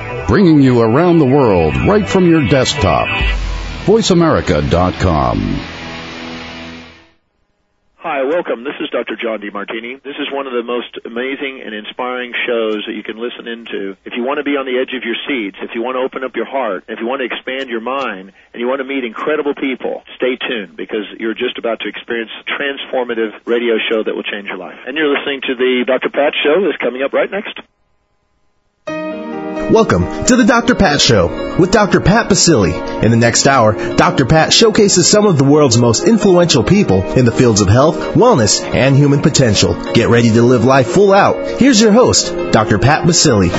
bringing you around the world right from your desktop. VoiceAmerica.com. Hi, welcome. This is Dr. John DeMartini. This is one of the most amazing and inspiring shows that you can listen into. If you want to be on the edge of your seats, if you want to open up your heart, if you want to expand your mind, and you want to meet incredible people, stay tuned because you're just about to experience a transformative radio show that will change your life. And you're listening to the Dr. Pat Show that's coming up right next. Welcome to the Dr. Pat Show with Dr. Pat Baccili. In the next hour, Dr. Pat showcases some of the world's most influential people in the fields of health, wellness, and human potential. Get ready to live life full out. Here's your host, Dr. Pat Baccili.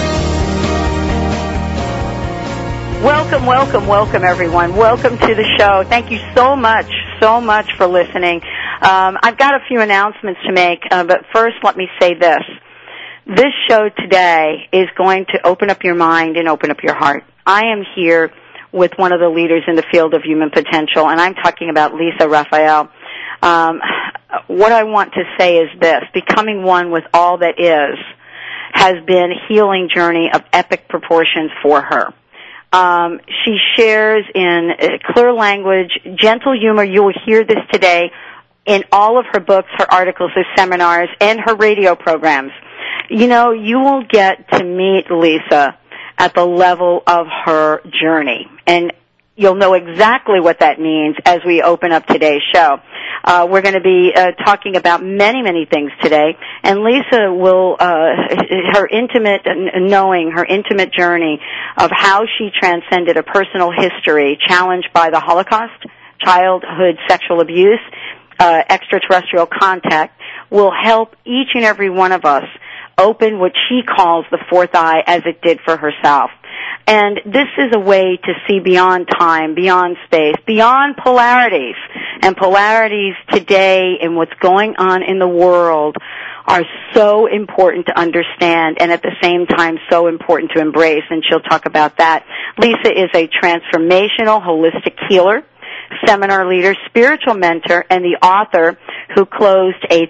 Welcome, everyone. Welcome to the show. Thank you so much for listening. I've got a few announcements to make, but first let me say this. This show today is going to open up your mind and open up your heart. I am here with one of the leaders in the field of human potential, and I'm talking about Lisa Raphael. What I want to say is this. Becoming one with all that is has been a healing journey of epic proportions for her. She shares in clear language, gentle humor. You will hear this today in all of her books, her articles, her seminars, and her radio programs. You know, you will get to meet Lisa at the level of her journey, and you'll know exactly what that means as we open up today's show. We're going to be talking about many things today, and Lisa will, her intimate knowing, her intimate journey of how she transcended a personal history challenged by the Holocaust, childhood sexual abuse, extraterrestrial contact, will help each and every one of us open what she calls the fourth eye as it did for herself. And this is a way to see beyond time, beyond space, beyond polarities. And polarities today and what's going on in the world are so important to understand and at the same time so important to embrace, and she'll talk about that. Lisa is a transformational, holistic healer, seminar leader, spiritual mentor, and the author who closed a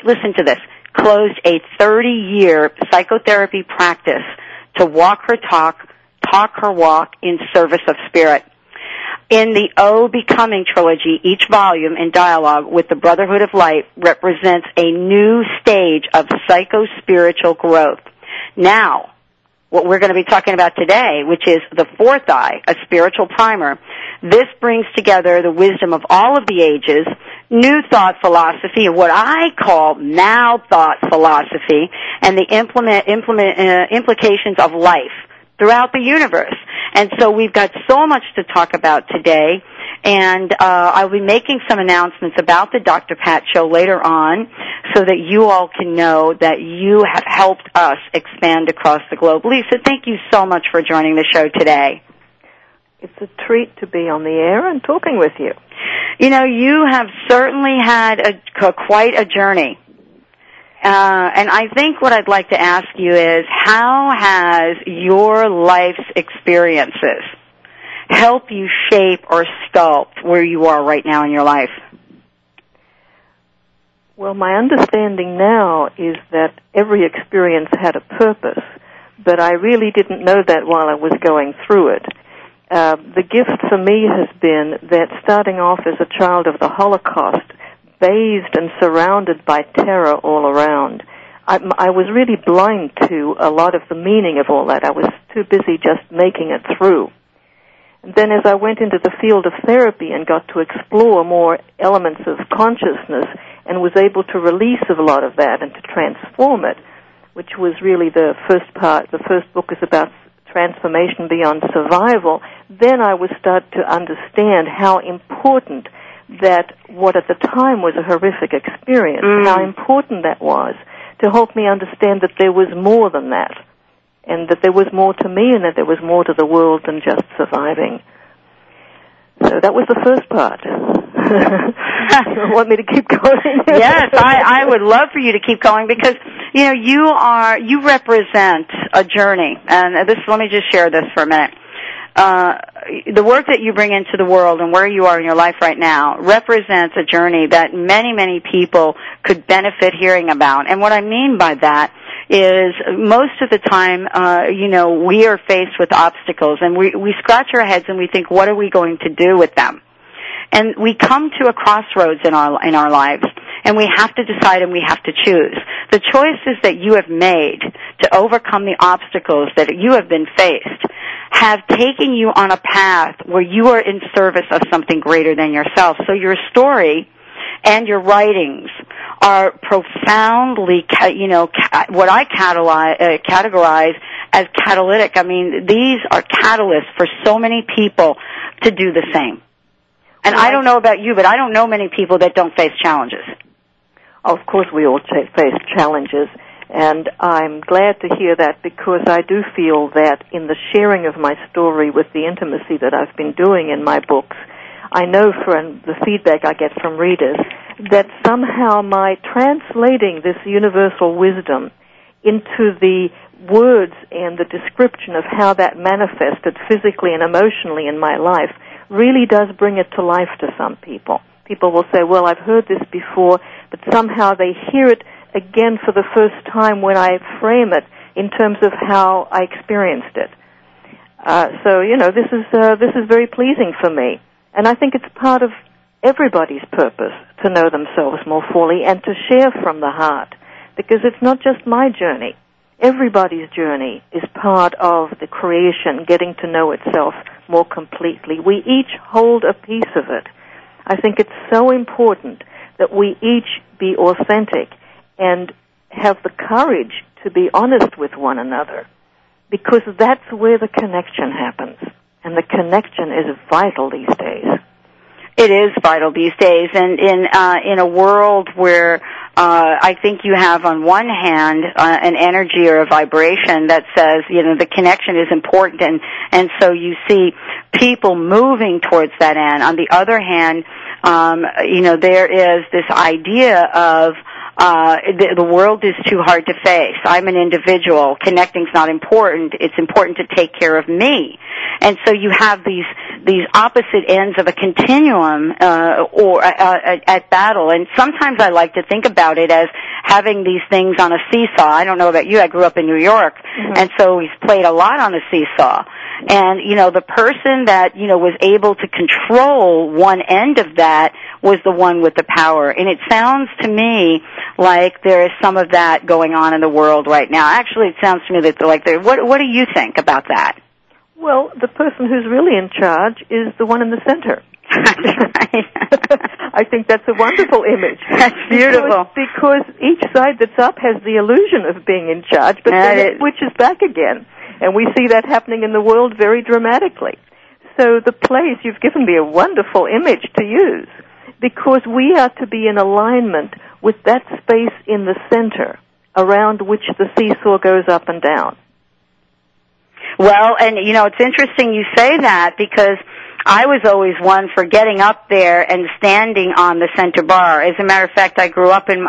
30-year psychotherapy practice to walk her talk her walk in service of spirit. In the O Becoming trilogy, each volume in dialogue with the Brotherhood of Light represents a new stage of psycho-spiritual growth. Now, what we're going to be talking about today, which is the fourth eye, a spiritual primer, this brings together the wisdom of all of the ages, new thought philosophy, and what I call now thought philosophy, and the implications of life throughout the universe. And so we've got so much to talk about today, and I'll be making some announcements about the Dr. Pat Show later on so that you all can know that you have helped us expand across the globe. Lisa, thank you so much for joining the show today. It's a treat to be on the air and talking with you. You know, you have certainly had quite a journey. And I think what I'd like to ask you is, how has your life's experiences helped you shape or sculpt where you are right now in your life? Well, my understanding now is that every experience had a purpose, but I really didn't know that while I was going through it. The gift for me has been that starting off as a child of the Holocaust, bathed and surrounded by terror all around, I was really blind to a lot of the meaning of all that. I was too busy just making it through. And then as I went into the field of therapy and got to explore more elements of consciousness and was able to release a lot of that and to transform it, which was really the first part. The first book is about transformation beyond survival. Then I would start to understand how important that what at the time was a horrific experience, how important that was to help me understand that there was more than that, and that there was more to me and that there was more to the world than just surviving. So that was the first part. You want me to keep going? Yes, I would love for you to keep going because, you know, you represent a journey. And let me just share this for a minute. The work that you bring into the world and where you are in your life right now represents a journey that many people could benefit hearing about. And what I mean by that is most of the time, we are faced with obstacles, and we scratch our heads and we think, what are we going to do with them? And we come to a crossroads in our lives, and we have to decide and we have to choose. The choices that you have made to overcome the obstacles that you have been faced have taken you on a path where you are in service of something greater than yourself. So your story and your writings are profoundly, what I categorize as catalytic. I mean, these are catalysts for so many people to do the same. And I don't know about you, but I don't know many people that don't face challenges. Of course we all face challenges, and I'm glad to hear that, because I do feel that in the sharing of my story with the intimacy that I've been doing in my books, I know from the feedback I get from readers that somehow my translating this universal wisdom into the words and the description of how that manifested physically and emotionally in my life really does bring it to life to some people. People will say, well, I've heard this before, but somehow they hear it again for the first time when I frame it in terms of how I experienced it. This is very pleasing for me. And I think it's part of everybody's purpose to know themselves more fully and to share from the heart, because it's not just my journey. Everybody's journey is part of the creation, getting to know itself more completely. We each hold a piece of it. I think it's so important that we each be authentic and have the courage to be honest with one another, because that's where the connection happens. And the connection is vital these days. It is vital these days, and in a world where I think you have on one hand an energy or a vibration that says, the connection is important, and so you see people moving towards that end. On the other hand, there is this idea of the world is too hard to face. I'm an individual. Connecting's not important. It's important to take care of me. And so you have these opposite ends of a continuum at battle. And sometimes I like to think about it as having these things on a seesaw. I don't know about you. I grew up in New York, and so we've played a lot on a seesaw. And, the person that, was able to control one end of that was the one with the power. And it sounds to me like there is some of that going on in the world right now. Actually, it sounds to me that what do you think about that? Well, the person who's really in charge is the one in the center. Right. I think that's a wonderful image. That's beautiful. Because each side that's up has the illusion of being in charge, but then it switches back again. And we see that happening in the world very dramatically. So the place, you've given me a wonderful image to use, because we are to be in alignment with that space in the center around which the seesaw goes up and down. Well, and it's interesting you say that, because I was always one for getting up there and standing on the center bar. As a matter of fact, I grew up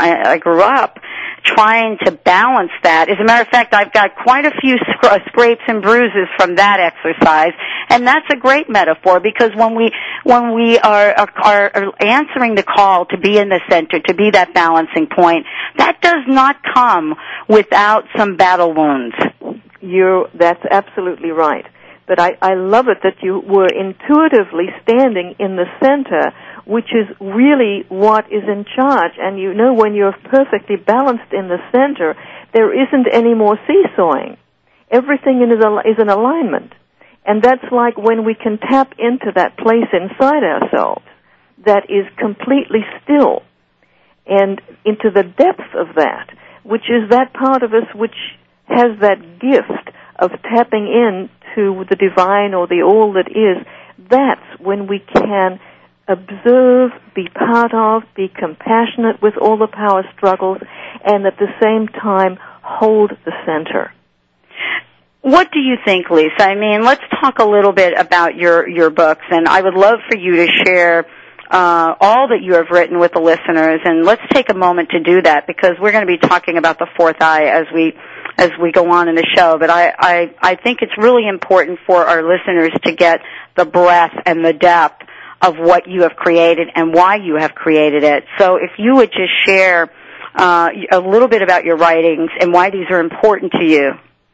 trying to balance that. As a matter of fact, I've got quite a few scrapes and bruises from that exercise, and that's a great metaphor, because when we are answering the call to be in the center, to be that balancing point, that does not come without some battle wounds. That's absolutely right. But I love it that you were intuitively standing in the center, which is really what is in charge. And when you're perfectly balanced in the center, there isn't any more seesawing. Everything is in alignment. And that's like when we can tap into that place inside ourselves that is completely still, and into the depth of that, which is that part of us which has that gift of tapping in to the divine or the all that is. That's when we can observe, be part of, be compassionate with all the power struggles, and at the same time hold the center. What do you think, Lisa? I mean, let's talk a little bit about your books, and I would love for you to share all that you have written with the listeners, and let's take a moment to do that, because we're going to be talking about the fourth eye as we go on in the show. But I think it's really important for our listeners to get the breadth and the depth of what you have created and why you have created it. So if you would just share a little bit about your writings and why these are important to you.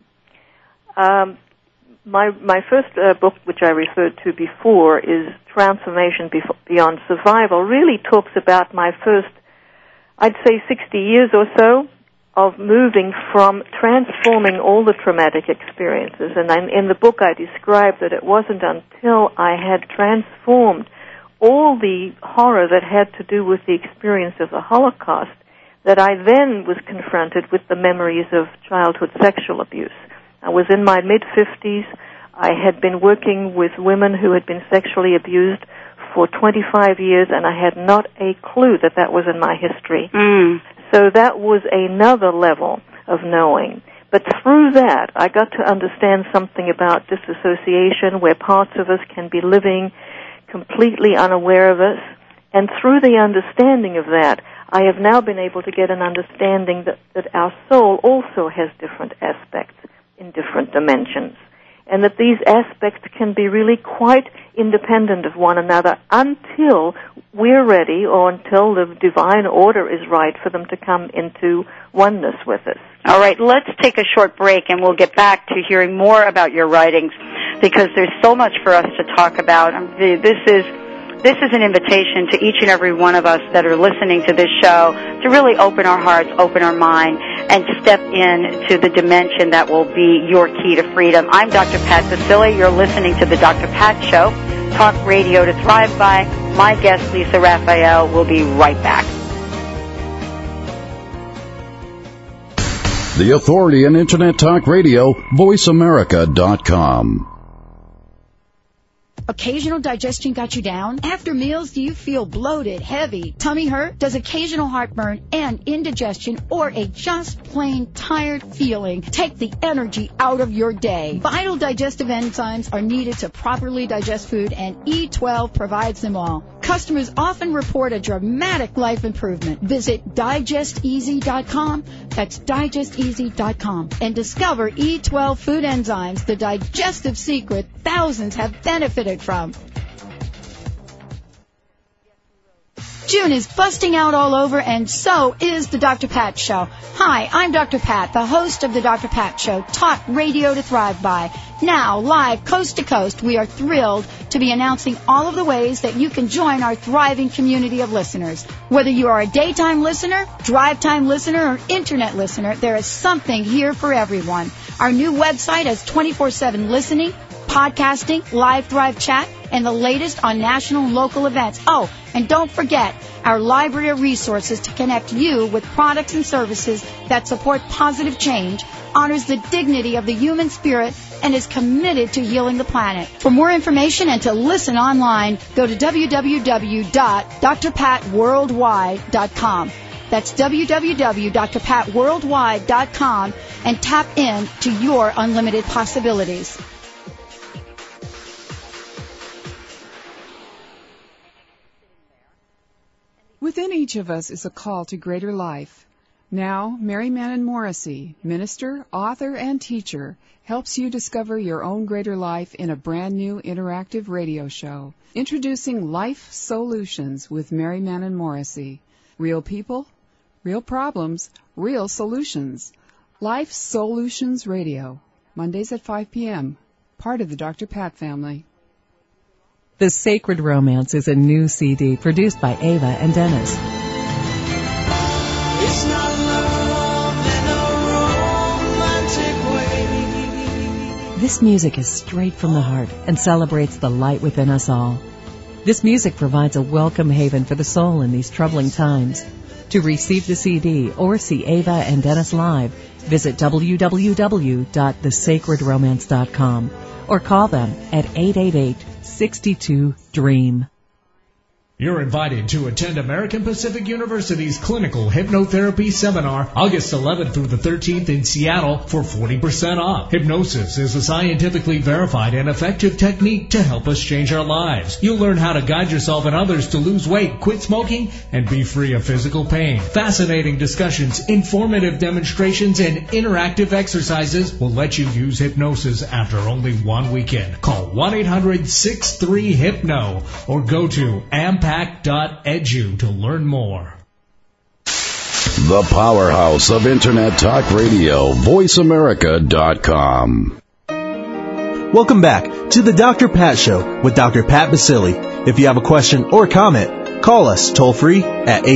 My first book, which I referred to before, is Transformation Beyond Survival, really talks about my first, I'd say 60 years or so, of moving from transforming all the traumatic experiences. And in the book I described that it wasn't until I had transformed all the horror that had to do with the experience of the Holocaust that I then was confronted with the memories of childhood sexual abuse. I was in my mid-50s. I had been working with women who had been sexually abused for 25 years, and I had not a clue that that was in my history. So that was another level of knowing. But through that, I got to understand something about disassociation, where parts of us can be living completely unaware of us. And through the understanding of that, I have now been able to get an understanding that our soul also has different aspects in different dimensions, and that these aspects can be really quite independent of one another until we're ready, or until the divine order is right for them to come into oneness with us. All right, let's take a short break, and we'll get back to hearing more about your writings, because there's so much for us to talk about. This is an invitation to each and every one of us that are listening to this show to really open our hearts, open our mind, and step into the dimension that will be your key to freedom. I'm Dr. Pat Baccili. You're listening to the Dr. Pat Show, talk radio to thrive by. My guest, Lisa Raphael, will be right back. The authority in Internet Talk Radio, VoiceAmerica.com. Occasional digestion got you down? After meals, do you feel bloated, heavy, tummy hurt? Does occasional heartburn and indigestion or a just plain tired feeling take the energy out of your day? Vital digestive enzymes are needed to properly digest food, and E12 provides them all. Customers often report a dramatic life improvement. Visit DigestEasy.com, that's DigestEasy.com, and discover E12 food enzymes, the digestive secret thousands have benefited from. June is busting out all over, and so is the Dr. Pat Show. Hi, I'm Dr. Pat, the host of the Dr. Pat Show, talk radio to thrive by. Now, live coast to coast, we are thrilled to be announcing all of the ways that you can join our thriving community of listeners. Whether you are a daytime listener, drive time listener, or internet listener, there is something here for everyone. Our new website has 24/7 listening, podcasting, live Thrive chat, and the latest on national and local events. Oh, and don't forget our library of resources to connect you with products and services that support positive change, honors the dignity of the human spirit, and is committed to healing the planet. For more information and to listen online, go to www.drpatworldwide.com. That's www.drpatworldwide.com, and tap in to your unlimited possibilities. Within each of us is a call to greater life. Now, Mary Manin Morrissey, minister, author, and teacher, helps you discover your own greater life in a brand new interactive radio show. Introducing Life Solutions with Mary Manin Morrissey. Real people, real problems, real solutions. Life Solutions Radio, Mondays at 5 p.m., part of the Dr. Pat family. The Sacred Romance is a new CD produced by Ava and Dennis. It's not love in a romantic way. This music is straight from the heart and celebrates the light within us all. This music provides a welcome haven for the soul in these troubling times. To receive the CD or see Ava and Dennis live, visit www.thesacredromance.com or call them at 888-62-DREAM. You're invited to attend American Pacific University's Clinical Hypnotherapy Seminar August 11th through the 13th in Seattle for 40% off. Hypnosis is a scientifically verified and effective technique to help us change our lives. You'll learn how to guide yourself and others to lose weight, quit smoking, and be free of physical pain. Fascinating discussions, informative demonstrations, and interactive exercises will let you use hypnosis after only one weekend. Call 1-800-63-HYPNO or go to ampac.edu to learn more. The powerhouse of Internet talk radio, voiceamerica.com. Welcome back to the Dr. Pat Show with Dr. Pat Baccili. If you have a question or comment, call us toll-free at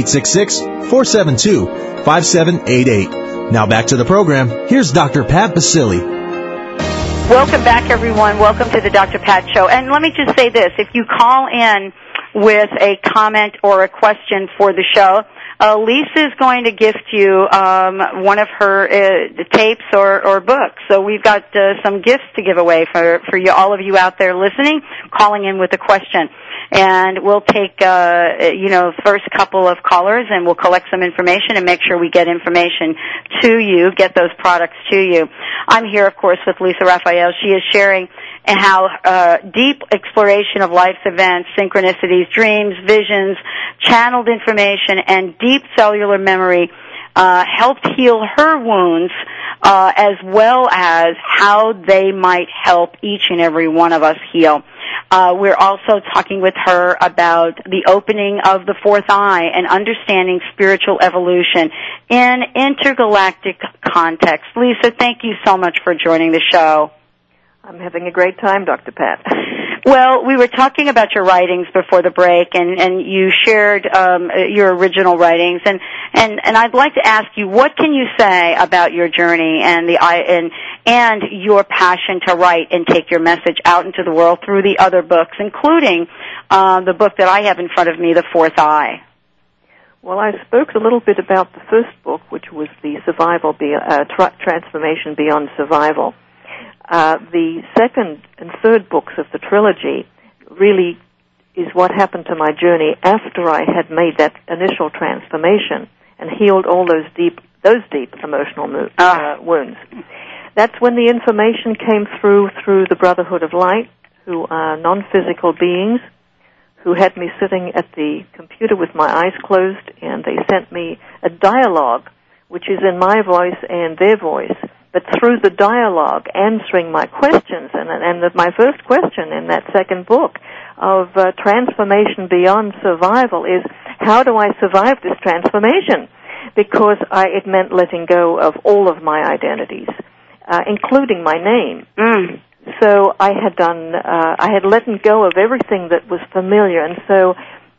866-472-5788. Now back to the program. Here's Dr. Pat Baccili. Welcome back, everyone. Welcome to the Dr. Pat Show. And let me just say this. If you call in with a comment or a question for the show, Lisa is going to gift you one of her tapes or books. So we've got some gifts to give away for you, all of you out there listening, calling in with a question. And we'll take first couple of callers, and we'll collect some information and make sure we get information to you, get those products to you. I'm here, of course, with Lisa Raphael. She is sharing how deep exploration of life's events, synchronicities, dreams, visions, channeled information, and deep cellular memory helped heal her wounds, as well as how they might help each and every one of us heal. We're also talking with her about the opening of the fourth eye and understanding spiritual evolution in intergalactic context. Lisa, thank you so much for joining the show. I'm having a great time, Dr. Pat. Well, we were talking about your writings before the break, and you shared your original writings, and I'd like to ask you, what can you say about your journey and your passion to write and take your message out into the world through the other books, including the book that I have in front of me, The Fourth Eye? Well, I spoke a little bit about the first book, which was the Transformation Beyond Survival. The second and third books of the trilogy really is what happened to my journey after I had made that initial transformation and healed all those deep emotional wounds. That's when the information came through the Brotherhood of Light, who are non-physical beings, who had me sitting at the computer with my eyes closed, and they sent me a dialogue, which is in my voice and their voice, but through the dialogue answering my questions. And my first question in that second book of Transformation Beyond Survival is, how do I survive this transformation? Because it meant letting go of all of my identities, including my name. So I had let go of everything that was familiar, and so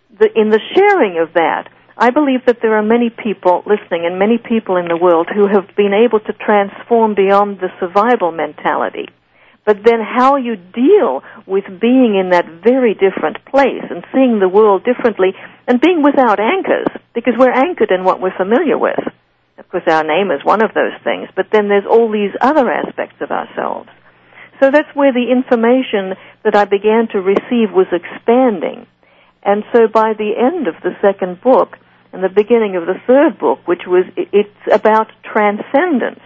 in the sharing of that, I believe that there are many people listening and many people in the world who have been able to transform beyond the survival mentality. But then how you deal with being in that very different place and seeing the world differently and being without anchors, because we're anchored in what we're familiar with. Of course, our name is one of those things, but then there's all these other aspects of ourselves. So that's where the information that I began to receive was expanding. And so by the end of the second book, and the beginning of the third book, it's about transcendence.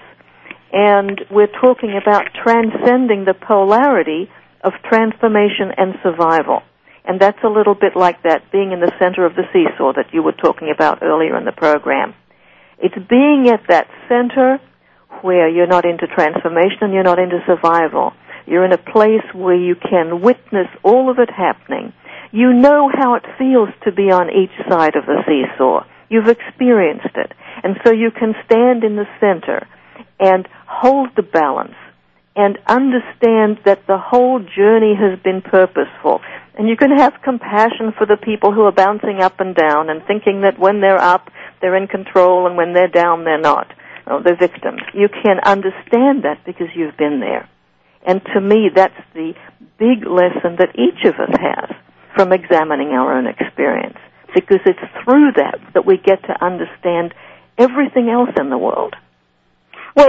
And we're talking about transcending the polarity of transformation and survival. And that's a little bit like that, being in the center of the seesaw that you were talking about earlier in the program. It's being at that center where you're not into transformation and you're not into survival. You're in a place where you can witness all of it happening. You know how it feels to be on each side of the seesaw. You've experienced it. And so you can stand in the center and hold the balance and understand that the whole journey has been purposeful. And you can have compassion for the people who are bouncing up and down and thinking that when they're up, they're in control, and when they're down, they're not. Oh, they're victims. You can understand that because you've been there. And to me, that's the big lesson that each of us has from examining our own experience, because it's through that we get to understand everything else in the world. Well,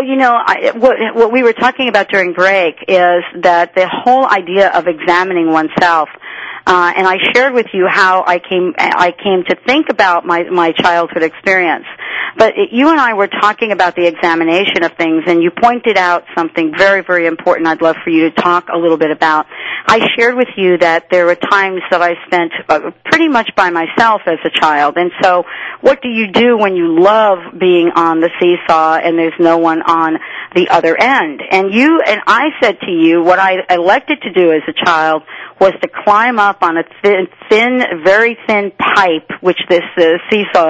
what we were talking about during break is that the whole idea of examining oneself, and I shared with you how I came to think about my childhood experience. But you and I were talking about the examination of things, and you pointed out something very, very important I'd love for you to talk a little bit about. I shared with you that there were times that I spent pretty much by myself as a child. And so what do you do when you love being on the seesaw and there's no one on the other end? And I said to you, what I elected to do as a child was to climb up on a thin, very thin pipe, which this seesaw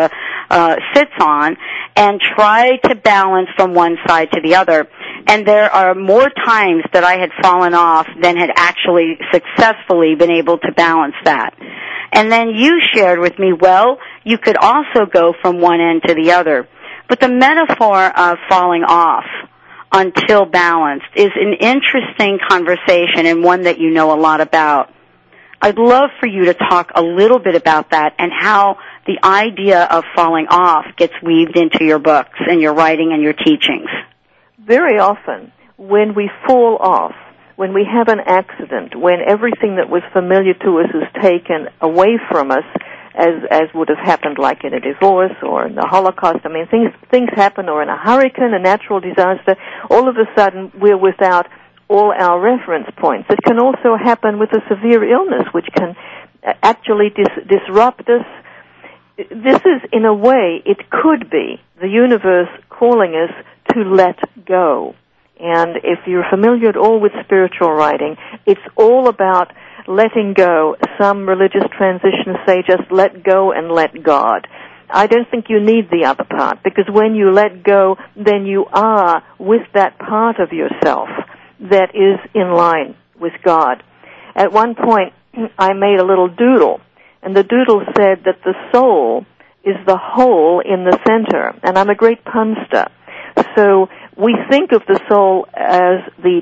sits on, and try to balance from one side to the other. And there are more times that I had fallen off than had actually successfully been able to balance that. And then you shared with me, well, you could also go from one end to the other. But the metaphor of falling off until balanced is an interesting conversation and one that you know a lot about. I'd love for you to talk a little bit about that and how the idea of falling off gets weaved into your books and your writing and your teachings. Very often, when we fall off, when we have an accident, when everything that was familiar to us is taken away from us, as would have happened like in a divorce or in the Holocaust. I mean, things happen, or in a hurricane, a natural disaster, all of a sudden we're without all our reference points. It can also happen with a severe illness, which can actually disrupt us. This is, in a way, it could be the universe calling us to let go. And if you're familiar at all with spiritual writing, it's all about letting go. Some religious transitions say just let go and let God. I don't think you need the other part, because when you let go, then you are with that part of yourself that is in line with God. At one point, I made a little doodle, and the doodle said that the soul is the whole in the center, and I'm a great punster. So we think of the soul as the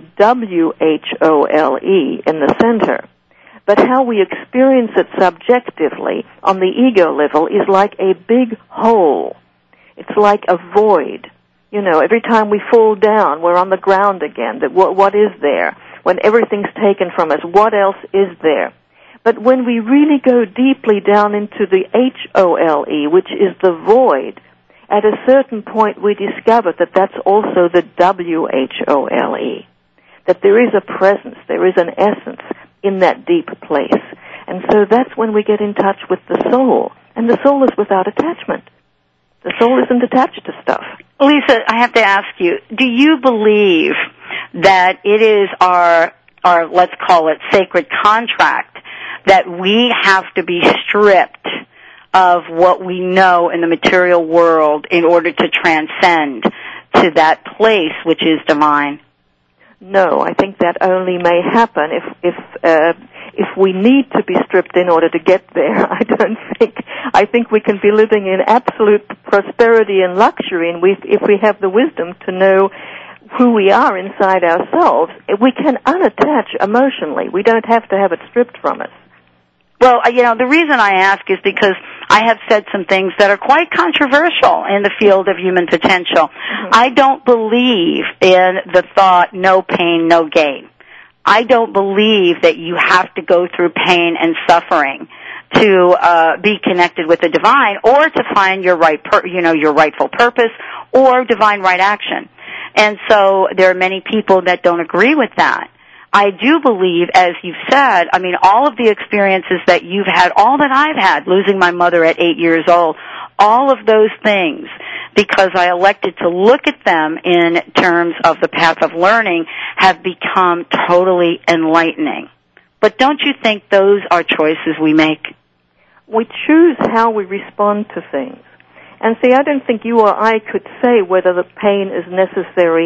W-H-O-L-E in the center. But how we experience it subjectively on the ego level is like a big hole. It's like a void. You know, every time we fall down, we're on the ground again. That what is there? When everything's taken from us, what else is there? But when we really go deeply down into the H-O-L-E, which is the void, at a certain point we discover that that's also the W-H-O-L-E. That there is a presence, there is an essence in that deep place. And so that's when we get in touch with the soul. And the soul is without attachment. The soul isn't attached to stuff. Lisa, I have to ask you, do you believe that it is our let's call it sacred contract, that we have to be stripped of what we know in the material world in order to transcend to that place which is divine? No, I think that only may happen if we need to be stripped in order to get there. I think we can be living in absolute prosperity and luxury, and if we have the wisdom to know who we are inside ourselves, we can unattach emotionally. We don't have to have it stripped from us. Well, the reason I ask is because I have said some things that are quite controversial in the field of human potential. Mm-hmm. I don't believe in the thought, no pain, no gain. I don't believe that you have to go through pain and suffering to be connected with the divine, or to find your your rightful purpose or divine right action. And so there are many people that don't agree with that. I do believe, as you've said, all of the experiences that you've had, all that I've had, losing my mother at 8 years old, all of those things, because I elected to look at them in terms of the path of learning, have become totally enlightening. But don't you think those are choices we make? We choose how we respond to things. And see, I don't think you or I could say whether the pain is necessary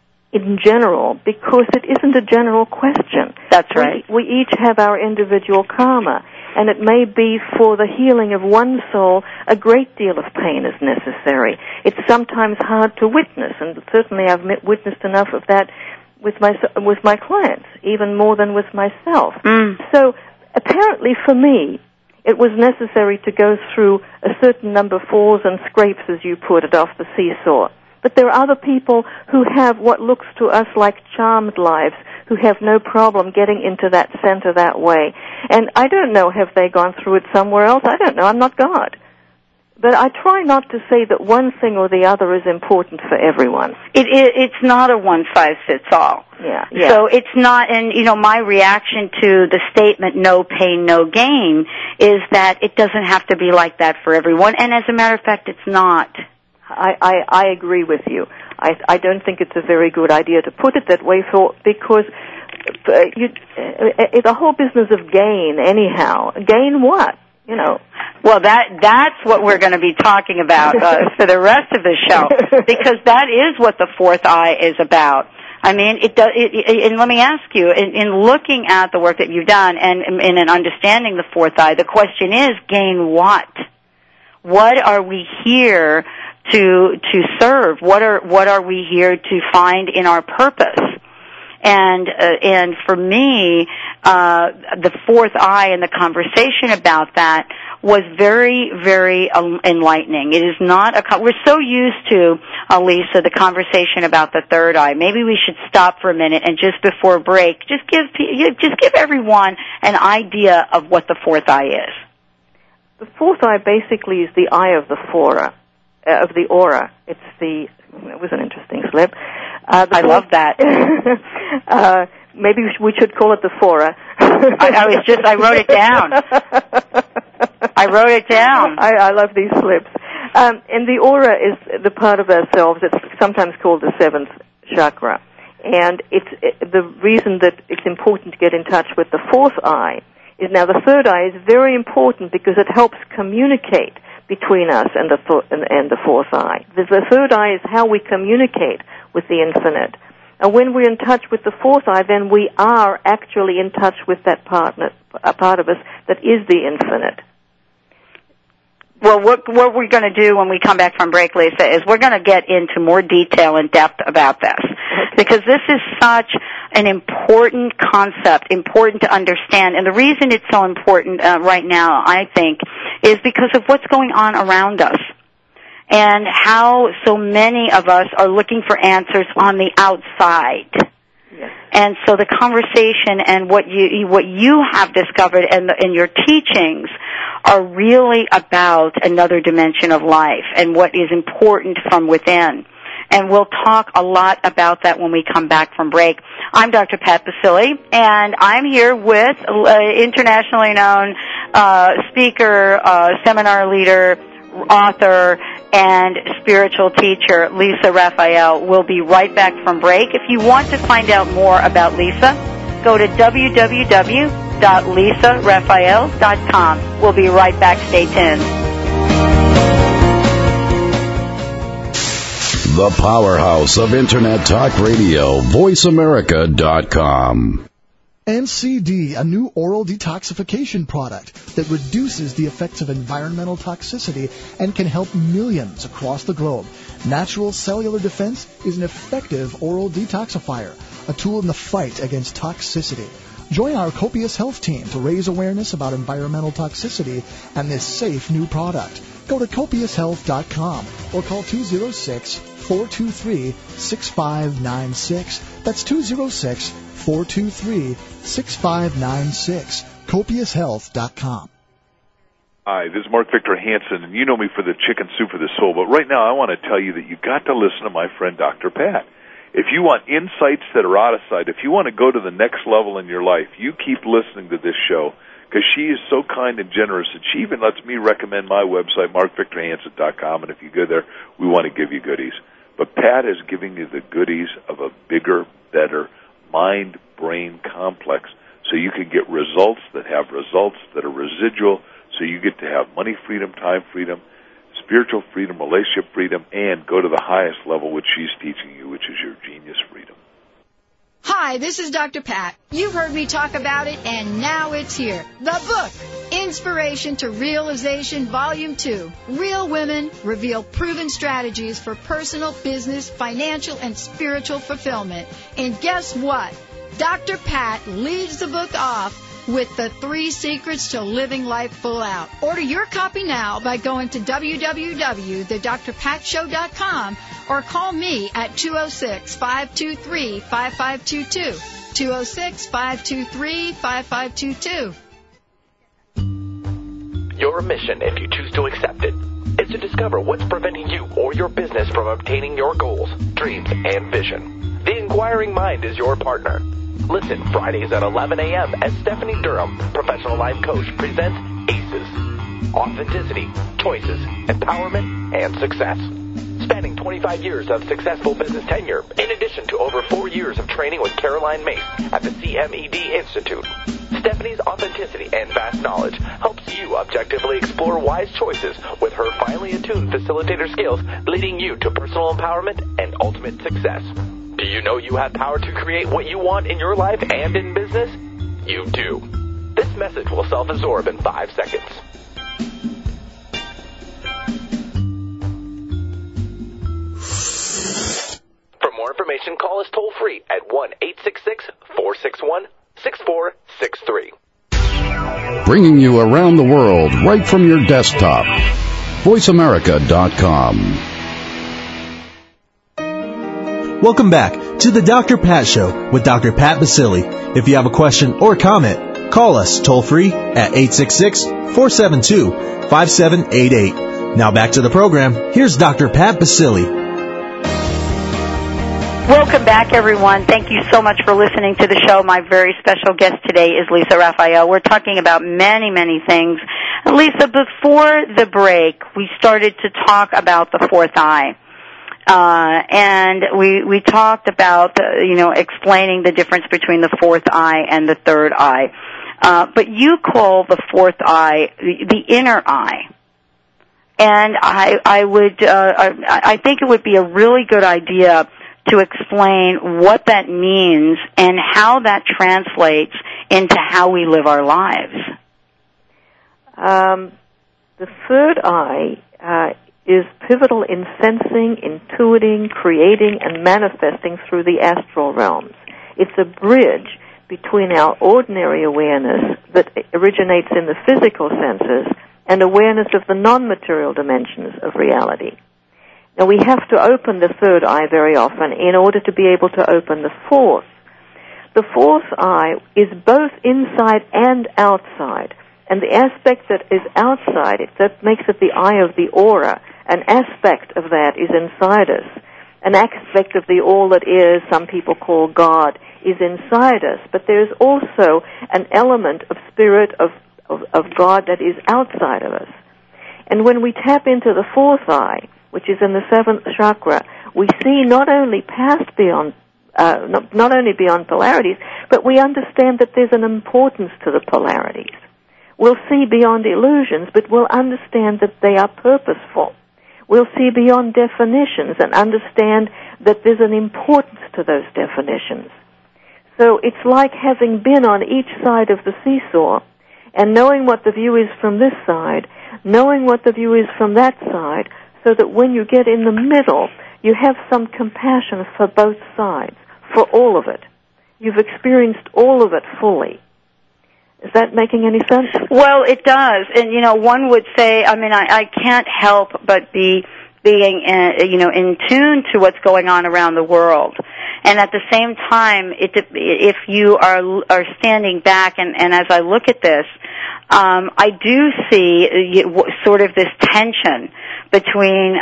in general, because it isn't a general question. That's right. We each have our individual karma, and it may be for the healing of one soul a great deal of pain is necessary. It's sometimes hard to witness, and certainly I've witnessed enough of that with my clients, even more than with myself. So apparently for me, it was necessary to go through a certain number of falls and scrapes, as you put it, off the seesaw. But there are other people who have what looks to us like charmed lives, who have no problem getting into that center that way. And I don't know, have they gone through it somewhere else? I don't know. I'm not God. But I try not to say that one thing or the other is important for everyone. It's not a one-size-fits-all. Yeah. So it's not, and my reaction to the statement, no pain, no gain, is that it doesn't have to be like that for everyone. And as a matter of fact, it's not. I agree with you. I don't think it's a very good idea to put it that way, because the whole business of gain, anyhow. Gain what? Well, that's what we're going to be talking about for the rest of the show, because that is what the fourth eye is about. I mean, and let me ask you, in looking at the work that you've done and in understanding the fourth eye, the question is, gain what? What are we here to serve? What are we here to find in our purpose? And for me, the fourth eye and the conversation about that was very, very enlightening. It is not we're so used to, Lisa, the conversation about the third eye. Maybe we should stop for a minute and just before break, just give everyone an idea of what the fourth eye is. The fourth eye basically is the eye of the aura. It was an interesting slip. I love that. Maybe we should call it the fora. I wrote it down. I love these slips. And the aura is the part of ourselves that's sometimes called the seventh chakra. And the reason that it's important to get in touch with the fourth eye is now the third eye is very important because it helps communicate between us and the fourth eye. The third eye is how we communicate with the infinite. And when we're in touch with the fourth eye, then we are actually in touch with that part of us that is the infinite. Well, what we're going to do when we come back from break, Lisa, is we're going to get into more detail and depth about this. Because this is such an important concept, important to understand. And the reason it's so important right now, I think, is because of what's going on around us. And how so many of us are looking for answers on the outside. Yes. And so the conversation and what you have discovered and your teachings are really about another dimension of life and what is important from within. And we'll talk a lot about that when we come back from break. I'm Dr. Pat Baccili, and I'm here with internationally known speaker, seminar leader, author, and spiritual teacher, Lisa Raphael. We'll be right back from break. If you want to find out more about Lisa, go to www.lisaraphael.com. We'll be right back. Stay tuned. The powerhouse of Internet Talk Radio, VoiceAmerica.com. NCD, a new oral detoxification product that reduces the effects of environmental toxicity and can help millions across the globe. Natural Cellular Defense is an effective oral detoxifier, a tool in the fight against toxicity. Join our Copious Health team to raise awareness about environmental toxicity and this safe new product. Go to copioushealth.com or call 206-423-6596. That's 206-423-6596. copioushealth.com. Hi, this is Mark Victor Hansen, and you know me for the chicken soup for the soul, but right now I want to tell you that you got to listen to my friend Dr. Pat. If you want insights that are out of sight, if you want to go to the next level in your life, you keep listening to this show, because she is so kind and generous that she even lets me recommend my website, markvictorhansen.com, and if you go there, we want to give you goodies. But Pat is giving you the goodies of a bigger, better mind-brain complex, so you can get results that have results that are residual, so you get to have money freedom, time freedom, spiritual freedom, relationship freedom, and go to the highest level, which she's teaching you, which is your genius freedom. Hi, this is Dr. Pat. You've heard me talk about it, and now it's here. The book, Inspiration to Realization, Volume 2. Real Women Reveal Proven Strategies for Personal, Business, Financial, and Spiritual Fulfillment. And guess what? Dr. Pat leads the book off with the 3 secrets to living life full out. Order your copy now by going to www.thedrpatshow.com or call me at 206-523-5522. 206-523-5522. Your mission, if you choose to accept it, is to discover what's preventing you or your business from obtaining your goals, dreams, and vision. The Inquiring Mind is your partner. Listen Fridays at 11 a.m. as Stephanie Durham, professional life coach, presents ACES. Authenticity, choices, empowerment, and success. spanning 25 years of successful business tenure, in addition to over 4 years of training with Caroline Mace at the CMED Institute. Stephanie's authenticity and vast knowledge helps you objectively explore wise choices with her finely attuned facilitator skills, leading you to personal empowerment and ultimate success. Do you know you have power to create what you want in your life and in business? You do. This message will self-absorb in 5 seconds. For more information, call us toll-free at 1-866-461-6463. Bringing you around the world right from your desktop. VoiceAmerica.com. Welcome back to the Dr. Pat Show with Dr. Pat Basile. If you have a question or comment, call us toll-free at 866-472-5788. Now back to the program. Here's Dr. Pat Basile. Welcome back, everyone. Thank you so much for listening to the show. My very special guest today is Lisa Raphael. We're talking about many, many things. Lisa, before the break, we started to talk about the fourth eye. And we talked about, explaining the difference between the fourth eye and the third eye. But you call the fourth eye the inner eye. And I think it would be a really good idea to explain what that means and how that translates into how we live our lives. The third eye is pivotal in sensing, intuiting, creating, and manifesting through the astral realms. It's a bridge between our ordinary awareness that originates in the physical senses and awareness of the non-material dimensions of reality. Now, we have to open the third eye very often in order to be able to open the fourth. The fourth eye is both inside and outside, and the aspect that is outside, that makes it the eye of the aura. An aspect of that is inside us. An aspect of the all that is, some people call God, is inside us. But there's also an element of spirit of God that is outside of us. And when we tap into the fourth eye, which is in the seventh chakra, we see not only beyond polarities, but we understand that there's an importance to the polarities. We'll see beyond illusions, but we'll understand that they are purposeful. We'll see beyond definitions and understand that there's an importance to those definitions. So it's like having been on each side of the seesaw and knowing what the view is from this side, knowing what the view is from that side, so that when you get in the middle, you have some compassion for both sides, for all of it. You've experienced all of it fully. Is that making any sense? Well, it does. And, one would say, I can't help but being in tune to what's going on around the world. And at the same time, if you are standing back, and as I look at this, I do see sort of this tension between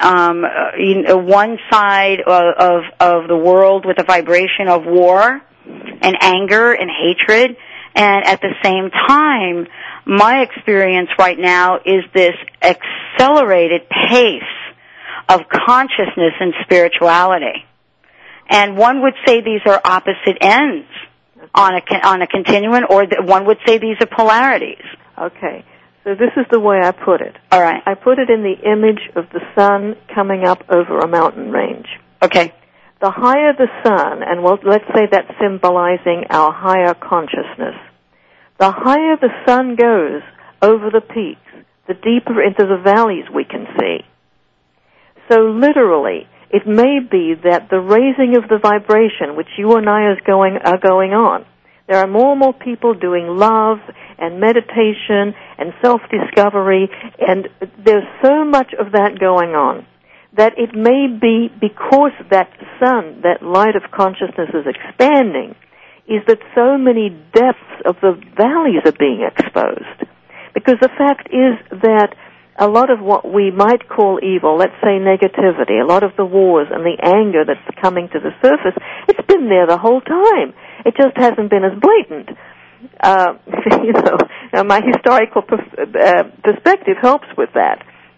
one side of the world with a vibration of war and anger and hatred, and at the same time, my experience right now is this accelerated pace of consciousness and spirituality. And one would say these are opposite ends on a continuum, or one would say these are polarities. Okay. So this is the way I put it. All right. I put it in the image of the sun coming up over a mountain range. Okay. The higher the sun, and let's say that's symbolizing our higher consciousness, the higher the sun goes over the peaks, the deeper into the valleys we can see. So literally, it may be that the raising of the vibration, which you and I are going on, there are more and more people doing love and meditation and self-discovery, and there's so much of that going on that it may be because that sun, that light of consciousness is expanding, is that so many depths of the valleys are being exposed. Because the fact is that a lot of what we might call evil, let's say negativity, a lot of the wars and the anger that's coming to the surface, it's been there the whole time. It just hasn't been as blatant. Now my historical perspective helps with that.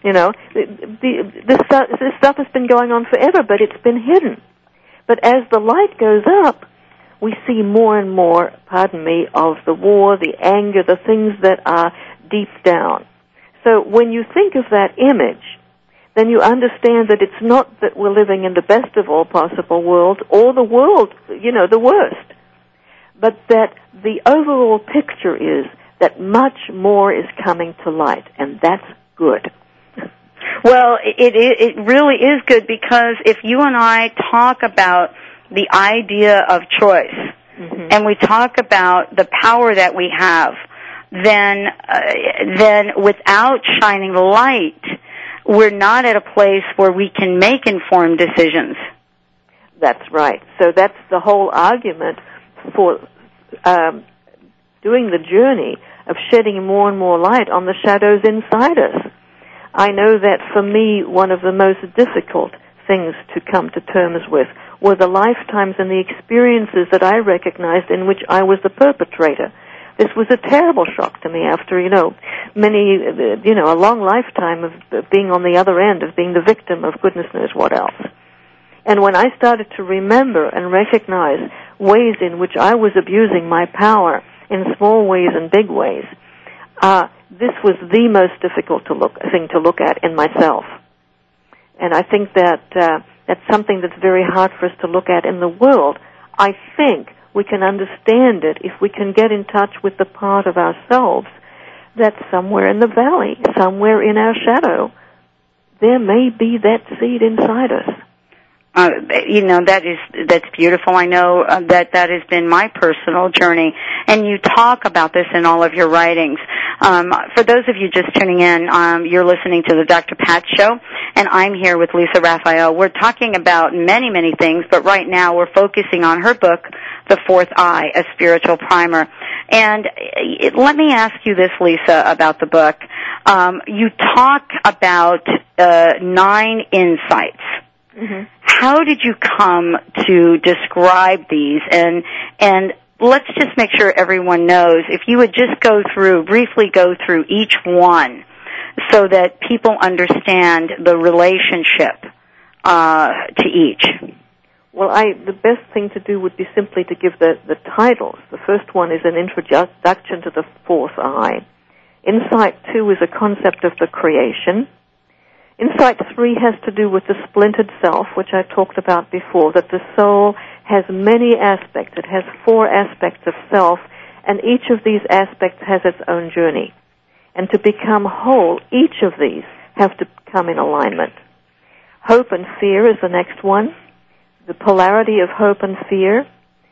This stuff has been going on forever, but it's been hidden. But as the light goes up, we see more and more, of the war, the anger, the things that are deep down. So when you think of that image, then you understand that it's not that we're living in the best of all possible worlds, or the world, the worst, but that the overall picture is that much more is coming to light, and that's good. Well, it really is good, because if you and I talk about the idea of choice, and we talk about the power that we have, then without shining the light, we're not at a place where we can make informed decisions. That's right. So that's the whole argument for doing the journey of shedding more and more light on the shadows inside us. I know that for me, one of the most difficult things to come to terms with were the lifetimes and the experiences that I recognized in which I was the perpetrator. This was a terrible shock to me after, a long lifetime of being on the other end, of being the victim of goodness knows what else. And when I started to remember and recognize ways in which I was abusing my power in small ways and big ways, this was the most difficult thing to look at in myself. And I think that that's something that's very hard for us to look at in the world. I think we can understand it if we can get in touch with the part of ourselves that's somewhere in the valley, somewhere in our shadow. There may be that seed inside us. That's beautiful. I know that has been my personal journey, and you talk about this in all of your writings. For those of you just tuning in, you're listening to the Dr. Pat Show, and I'm here with Lisa Raphael. We're talking about many, many things, but right now we're focusing on her book, The Fourth Eye, A Spiritual Primer. And let me ask you this, Lisa, about the book. You talk about 9 insights. Mm-hmm. How did you come to describe these? And let's just make sure everyone knows, if you would just briefly go through each one so that people understand the relationship to each. Well, the best thing to do would be simply to give the titles. The first one is an introduction to the fourth eye. Insight 2 is a concept of the creation. Insight 3 has to do with the splintered self, which I talked about before, that the soul has many aspects. It has 4 aspects of self, and each of these aspects has its own journey. And to become whole, each of these have to come in alignment. Hope and fear is the next one. The polarity of hope and fear.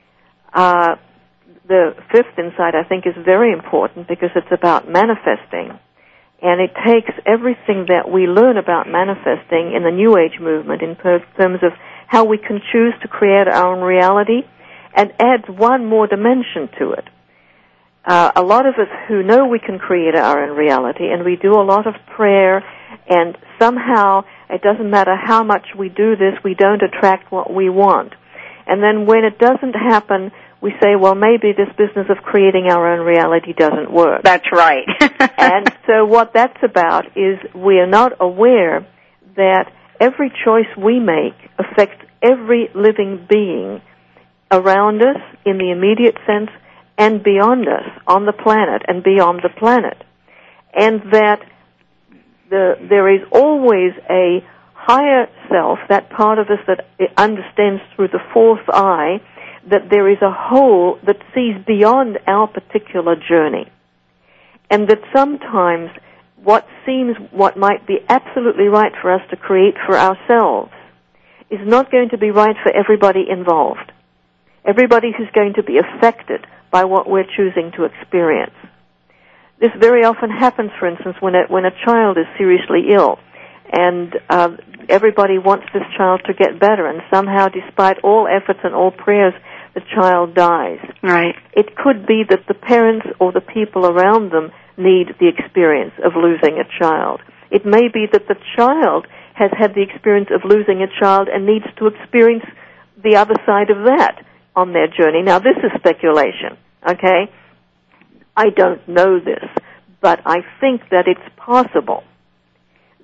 The 5th insight, I think, is very important because it's about manifesting. And it takes everything that we learn about manifesting in the New Age movement in terms of how we can choose to create our own reality, and adds one more dimension to it. A lot of us who know we can create our own reality, and we do a lot of prayer, and somehow it doesn't matter how much we do this, we don't attract what we want. And then when it doesn't happen, we say, well, maybe this business of creating our own reality doesn't work. That's right. And so what that's about is we are not aware that every choice we make affects every living being around us in the immediate sense and beyond us on the planet and beyond the planet. And that there is always a higher self, that part of us that understands through the fourth eye, that there is a whole that sees beyond our particular journey. And that sometimes what might be absolutely right for us to create for ourselves is not going to be right for everybody involved. Everybody who's going to be affected by what we're choosing to experience. This very often happens, for instance, when a child is seriously ill, and everybody wants this child to get better, and somehow, despite all efforts and all prayers, the child dies. Right. It could be that the parents or the people around them need the experience of losing a child. It may be that the child has had the experience of losing a child and needs to experience the other side of that on their journey. Now, this is speculation, okay? I don't know this, but I think that it's possible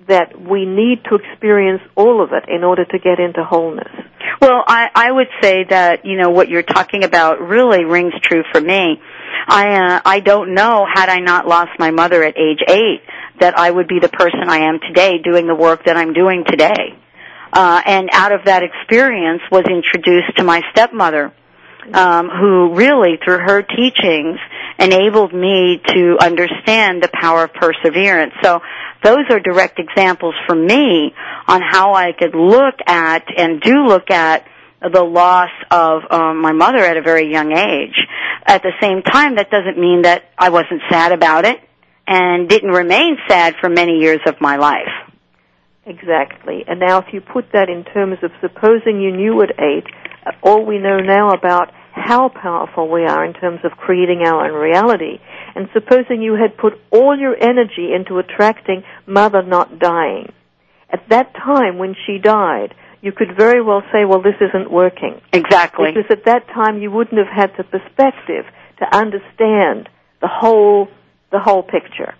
that we need to experience all of it in order to get into wholeness? Well, I would say that, what you're talking about really rings true for me. I don't know, had I not lost my mother at age 8, that I would be the person I am today doing the work that I'm doing today. And out of that experience was introduced to my stepmother, who really, through her teachings, enabled me to understand the power of perseverance. So those are direct examples for me on how I could look at and do look at the loss of my mother at a very young age. At the same time, that doesn't mean that I wasn't sad about it and didn't remain sad for many years of my life. Exactly. And now if you put that in terms of supposing you knew at 8, all we know now about how powerful we are in terms of creating our own reality, and supposing you had put all your energy into attracting Mother not dying. At that time when she died, you could very well say, well, this isn't working. Exactly. Because at that time you wouldn't have had the perspective to understand the whole picture.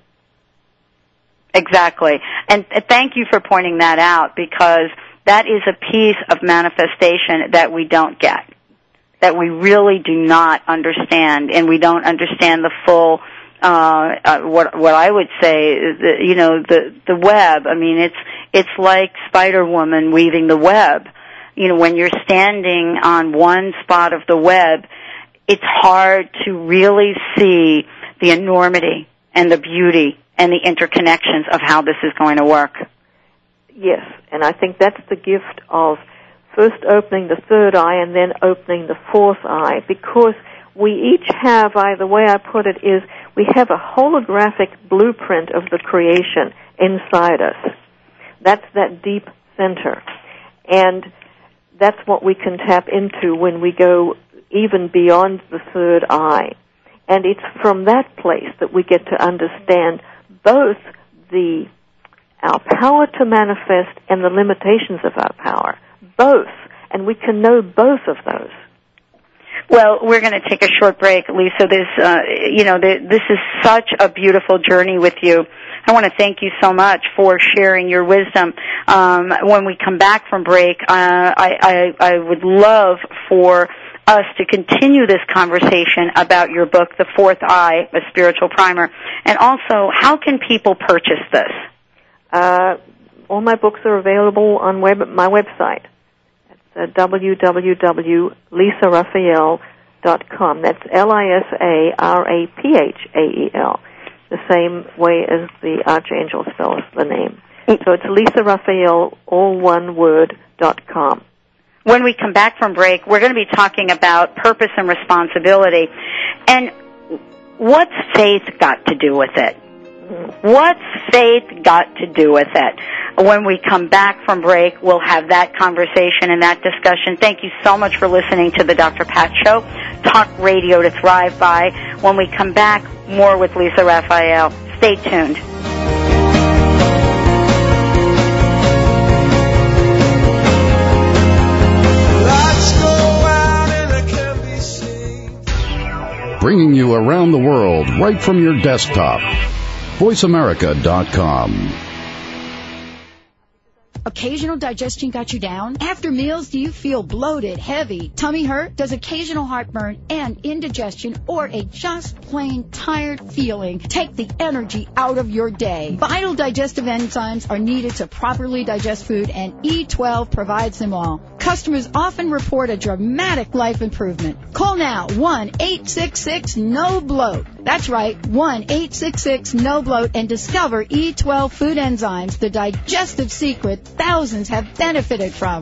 Exactly. And thank you for pointing that out, because that is a piece of manifestation that we don't get, that we really do not understand, and we don't understand the full, what I would say, the web. I mean, it's like Spider-Woman weaving the web. When you're standing on one spot of the web, it's hard to really see the enormity and the beauty and the interconnections of how this is going to work. Yes, and I think that's the gift of first opening the third eye and then opening the fourth eye, because we each have, the way I put it is, we have a holographic blueprint of the creation inside us. That's that deep center. And that's what we can tap into when we go even beyond the third eye. And it's from that place that we get to understand both our power to manifest and the limitations of our power. Both. And we can know both of those. Well, we're going to take a short break, Lisa. This is such a beautiful journey with you. I want to thank you so much for sharing your wisdom. When we come back from break, I would love for us to continue this conversation about your book, The Fourth Eye, A Spiritual Primer. And also, how can people purchase this? All my books are available on my website. It's www.lisaraphael.com. That's LISARAPHAEL, the same way as the Archangel spells the name. So it's LisaRaphael, all one word, .com. When we come back from break, we're going to be talking about purpose and responsibility. And what's faith got to do with it? What's faith got to do with it? When we come back from break, we'll have that conversation and that discussion. Thank you so much for listening to the Dr. Pat Show, talk radio to thrive by. When we come back, more with Lisa Raphael. Stay tuned. Bringing you around the world right from your desktop. VoiceAmerica.com. Occasional digestion got you down? After meals, do you feel bloated, heavy, tummy hurt? Does occasional heartburn and indigestion or a just plain tired feeling take the energy out of your day? Vital digestive enzymes are needed to properly digest food, and E12 provides them all. Customers often report a dramatic life improvement. Call now, 1-866-NO-BLOAT. That's right, 1-866-NO-BLOAT, and discover E12 food enzymes, the digestive secret thousands have benefited from.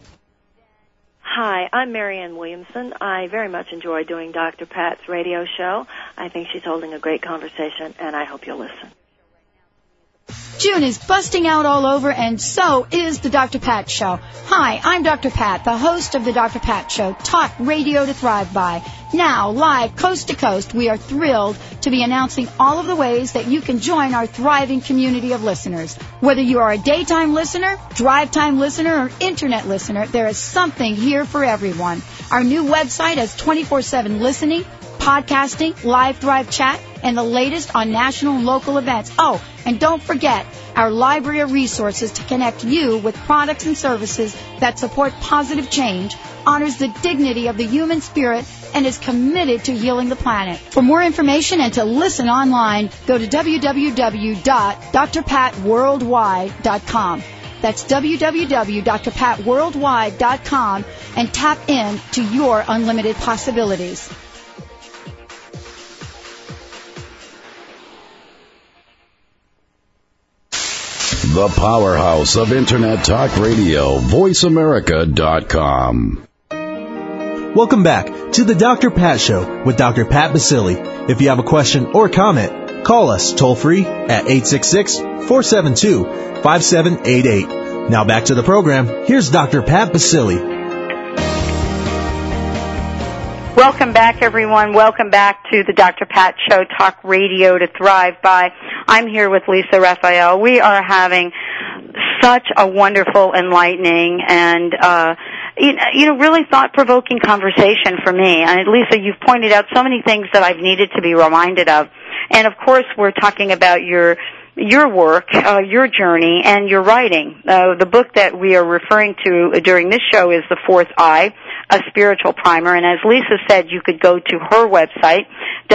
Hi, I'm Marianne Williamson. I very much enjoy doing Dr. Pat's radio show. I think she's holding a great conversation, and I hope you'll listen. June is busting out all over, and so is the Dr. Pat Show. Hi, I'm Dr. Pat, the host of the Dr. Pat Show, talk radio to thrive by. Now, live coast to coast, we are thrilled to be announcing all of the ways that you can join our thriving community of listeners. Whether you are a daytime listener, drive time listener, or internet listener, there is something here for everyone. Our new website has 24/7 listening, podcasting, live Thrive chat, and the latest on national and local events. Oh, and don't forget our library of resources to connect you with products and services that support positive change, honors the dignity of the human spirit, and is committed to healing the planet. For more information and to listen online, go to www.drpatworldwide.com. That's www.drpatworldwide.com and tap in to your unlimited possibilities. The powerhouse of Internet Talk Radio, VoiceAmerica.com. Welcome back to the Dr. Pat Show with Dr. Pat Baccili. If you have a question or comment, call us toll-free at 866-472-5788. Now back to the program. Here's Dr. Pat Baccili. Welcome back, everyone. Welcome back to the Dr. Pat Show, Talk Radio to Thrive By. I'm here with Lisa Raphael. We are having such a wonderful, enlightening, and really thought-provoking conversation for me. And Lisa, you've pointed out so many things that I've needed to be reminded of. And of course, we're talking about your work, your journey, and your writing. The book that we are referring to during this show is The Fourth Eye, a spiritual primer. And as Lisa said, you could go to her website,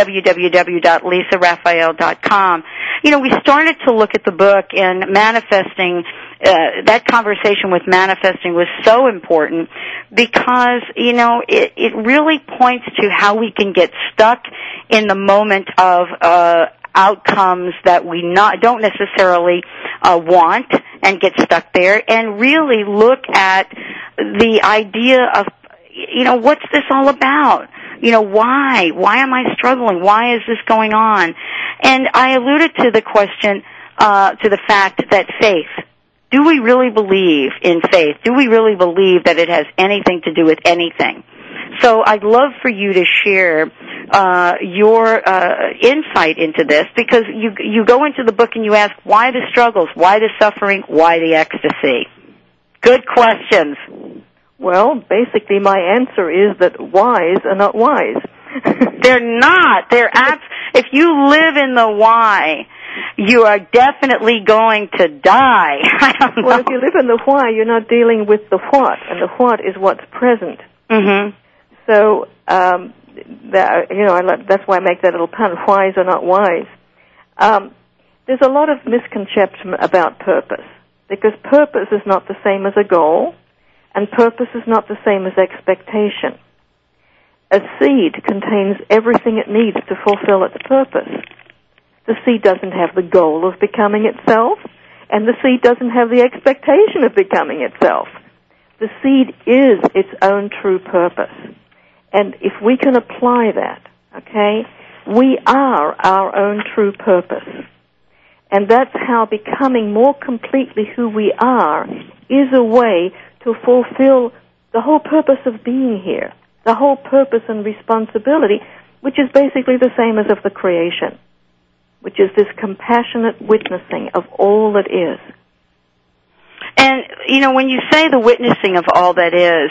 www.lisaraphael.com. We started to look at the book, and manifesting, that conversation with manifesting was so important because, it really points to how we can get stuck in the moment of outcomes that we don't necessarily want and get stuck there, and really look at the idea of, what's this all about? Why? Why am I struggling? Why is this going on? And I alluded to the question, to the fact that faith. Do we really believe in faith? Do we really believe that it has anything to do with anything? So I'd love for you to share your insight into this, because you go into the book and you ask, why the struggles, why the suffering, why the ecstasy? Good questions. Well, basically my answer is that whys are not wise. They're not. If you live in the why, you are definitely going to die. I don't know. Well, if you live in the why, you're not dealing with the what, and the what is what's present. Mm-hmm. So, that's why I make that little pun, whys are not wise. There's a lot of misconception about purpose, because purpose is not the same as a goal, and purpose is not the same as expectation. A seed contains everything it needs to fulfill its purpose. The seed doesn't have the goal of becoming itself, and the seed doesn't have the expectation of becoming itself. The seed is its own true purpose. And if we can apply that, okay, we are our own true purpose. And that's how becoming more completely who we are is a way to fulfill the whole purpose of being here, the whole purpose and responsibility, which is basically the same as of the creation, which is this compassionate witnessing of all that is. And, when you say the witnessing of all that is,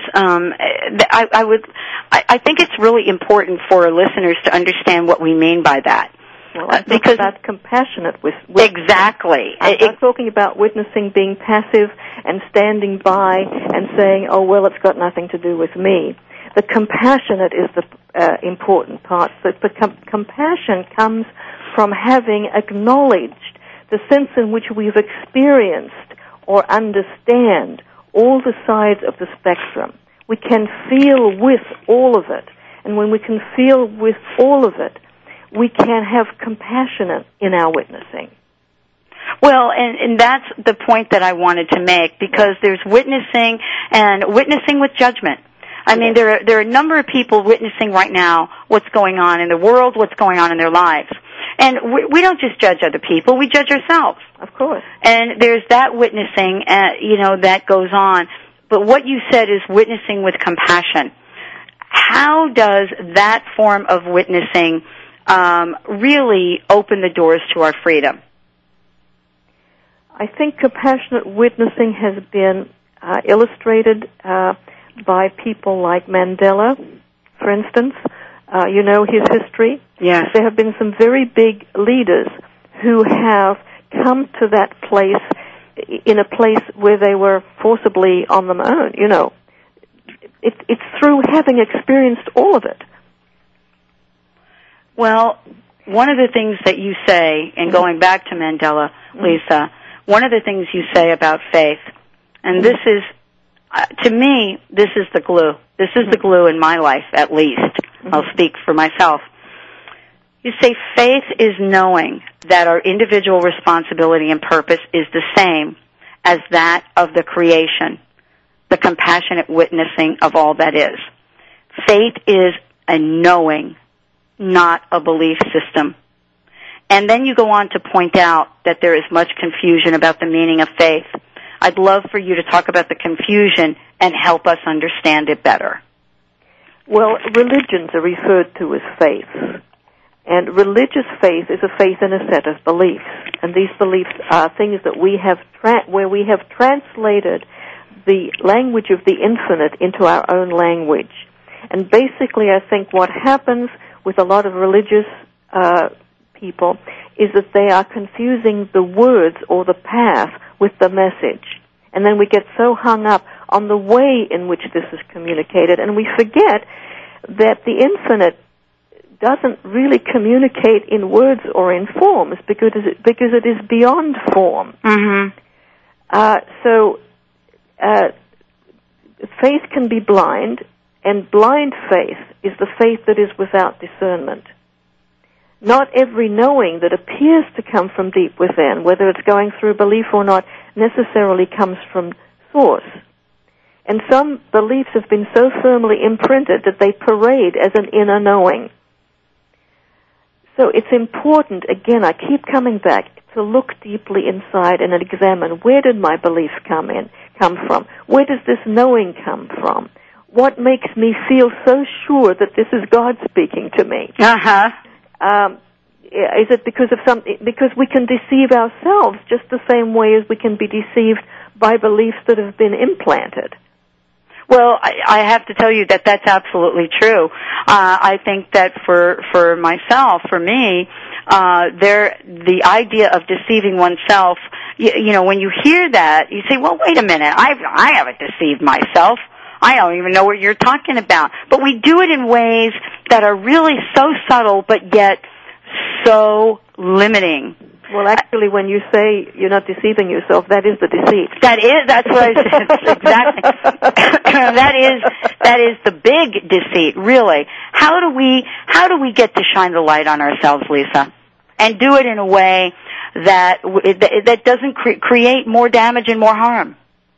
I think it's really important for listeners to understand what we mean by that. Well, I think that's compassionate witnessing. Exactly. I'm not talking about witnessing being passive and standing by and saying, oh, well, it's got nothing to do with me. The compassionate is the important part. So the compassion comes from having acknowledged the sense in which we've experienced or understand all the sides of the spectrum. We can feel with all of it. And when we can feel with all of it, we can have compassion in our witnessing. Well, and that's the point that I wanted to make, because there's witnessing and witnessing with judgment. I mean, there are a number of people witnessing right now what's going on in the world, what's going on in their lives. And we don't just judge other people, we judge ourselves. Of course. And there's that witnessing, that goes on. But what you said is witnessing with compassion. How does that form of witnessing really open the doors to our freedom? I think compassionate witnessing has been illustrated by people like Mandela, for instance, You know his history? Yes. There have been some very big leaders who have come to that place in a place where they were forcibly on their own, you know. It's through having experienced all of it. Well, one of the things that you say, and going back to Mandela, Lisa, one of the things you say about faith, and this is, to me, this is the glue. This is the glue in my life, at least. I'll speak for myself. You say faith is knowing that our individual responsibility and purpose is the same as that of the creation, the compassionate witnessing of all that is. Faith is a knowing, not a belief system. And then you go on to point out that there is much confusion about the meaning of faith. I'd love for you to talk about the confusion and help us understand it better. Well, religions are referred to as faiths. And religious faith is a faith in a set of beliefs. And these beliefs are things that we have where we have translated the language of the infinite into our own language. And basically, I think what happens with a lot of religious people is that they are confusing the words or the path with the message. And then we get so hung up on the way in which this is communicated, and we forget that the infinite doesn't really communicate in words or in forms because it is beyond form. So faith can be blind, and blind faith is the faith that is without discernment. Not every knowing that appears to come from deep within, whether it's going through belief or not, necessarily comes from source. And some beliefs have been so firmly imprinted that they parade as an inner knowing. So it's important, again, I keep coming back, to look deeply inside and examine, where did my belief come from? Where does this knowing come from? What makes me feel so sure that this is God speaking to me? Is it because we can deceive ourselves just the same way as we can be deceived by beliefs that have been implanted? Well, I have to tell you that that's absolutely true. I think that for myself, for me, the idea of deceiving oneself, you know, when you hear that, you say, well, wait a minute, I haven't deceived myself. I don't even know what you're talking about. But we do it in ways that are really so subtle, but yet so limiting. Well, actually, when you say you're not deceiving yourself, that is the deceit. That's what I said, exactly. That is the big deceit, really. How do we get to shine the light on ourselves, Lisa? And do it in a way that doesn't create more damage and more harm?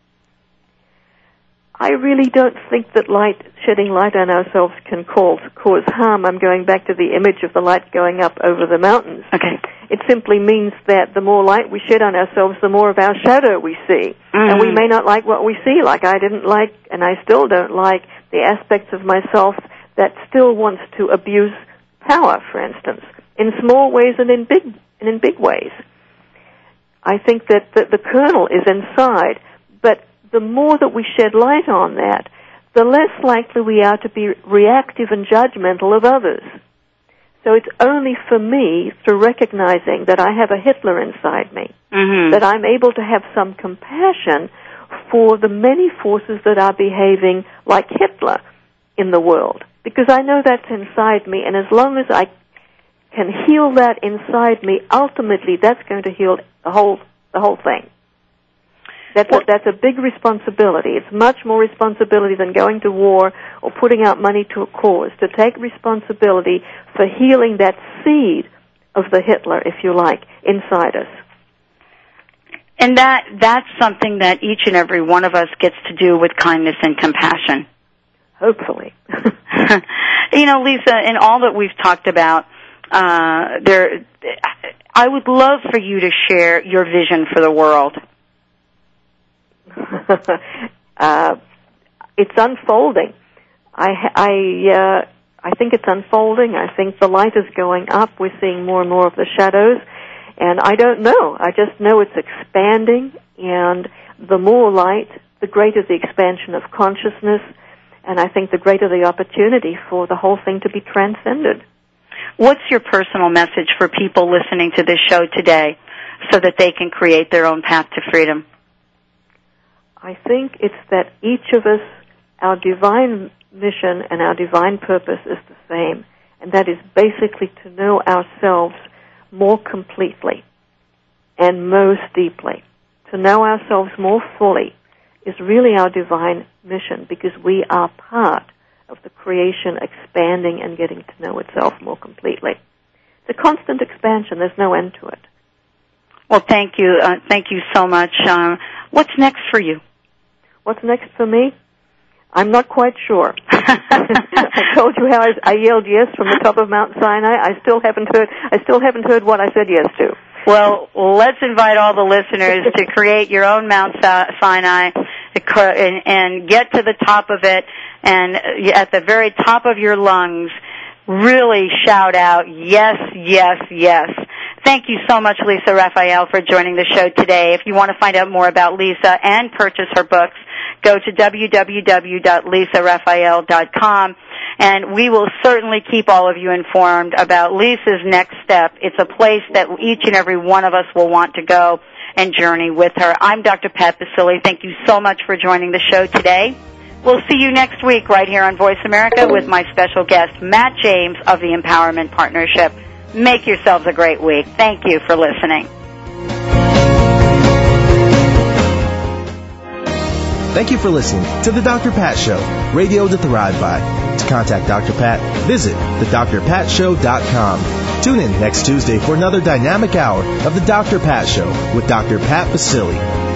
I really don't think that shedding light on ourselves can cause harm. I'm going back to the image of the light going up over the mountains. Okay. It simply means that the more light we shed on ourselves, the more of our shadow we see. And we may not like what we see, like I didn't like, and I still don't like, the aspects of myself that still wants to abuse power, for instance, in small ways and in big ways. I think that the kernel is inside, but the more that we shed light on that, the less likely we are to be reactive and judgmental of others. So it's only for me, through recognizing that I have a Hitler inside me, that I'm able to have some compassion for the many forces that are behaving like Hitler in the world. Because I know that's inside me, and as long as I can heal that inside me, ultimately that's going to heal the whole thing. That's a big responsibility. It's much more responsibility than going to war or putting out money to a cause, to take responsibility for healing that seed of the Hitler, if you like, inside us. And that's something that each and every one of us gets to do with kindness and compassion. Hopefully. You know, Lisa, in all that we've talked about, I would love for you to share your vision for the world. It's unfolding. I think it's unfolding. I think the light is going up. We're seeing more and more of the shadows. And I don't know. I just know it's expanding. And the more light, the greater the expansion of consciousness. And I think the greater the opportunity for the whole thing to be transcended. What's your personal message for people listening to this show today so that they can create their own path to freedom? I think it's that each of us, our divine mission and our divine purpose is the same, and that is basically to know ourselves more completely and most deeply. To know ourselves more fully is really our divine mission, because we are part of the creation expanding and getting to know itself more completely. It's a constant expansion. There's no end to it. Well, thank you. Thank you so much. What's next for you? What's next for me? I'm not quite sure. I told you how I yelled yes from the top of Mount Sinai. I still haven't heard what I said yes to. Well, let's invite all the listeners to create your own Mount Sinai and get to the top of it, and at the very top of your lungs, really shout out, yes, yes, yes. Thank you so much, Lisa Raphael, for joining the show today. If you want to find out more about Lisa and purchase her books, go to www.lisaraphael.com, and we will certainly keep all of you informed about Lisa's next step. It's a place that each and every one of us will want to go and journey with her. I'm Dr. Pat Baccili. Thank you so much for joining the show today. We'll see you next week right here on Voice America with my special guest, Matt James of the Empowerment Partnership. Make yourselves a great week. Thank you for listening. Thank you for listening to The Dr. Pat Show, radio to thrive by. To contact Dr. Pat, visit thedrpatshow.com. Tune in next Tuesday for another dynamic hour of The Dr. Pat Show with Dr. Pat Baccili.